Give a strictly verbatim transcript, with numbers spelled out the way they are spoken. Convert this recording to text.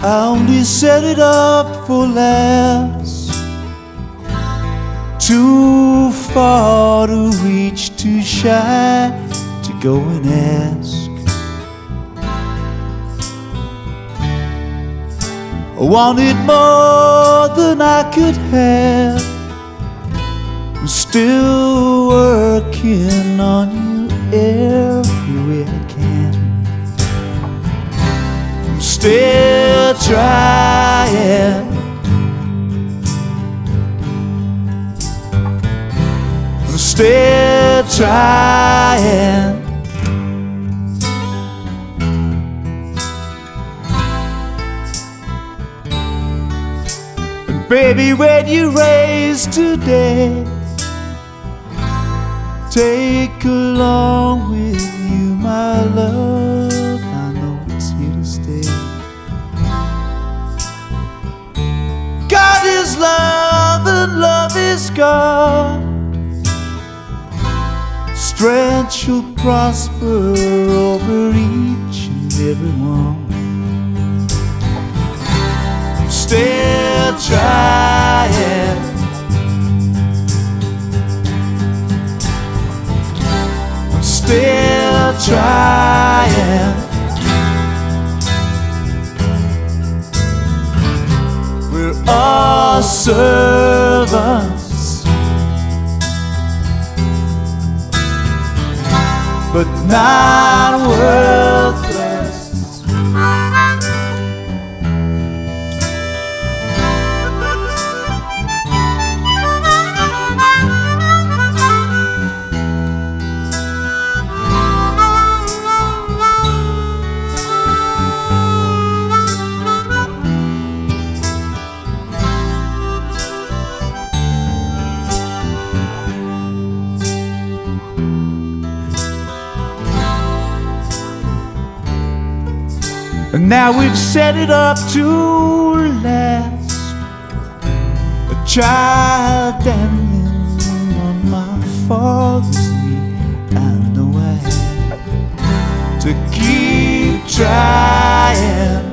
I only set it up for laughs, too far to reach, too shy to go and ask. I wanted more than I could have. I'm still working on you every way I can. I'm still trying. I'm still trying. And baby, when you raise today, take along with you my love. I know it's here to stay. God is love and love is God. Strength shall prosper over each and every one. Still trying. Still trying. We're all servants, but not worthless. And now we've set it up to last. A child dangling on my father's knee. I know I have to keep trying.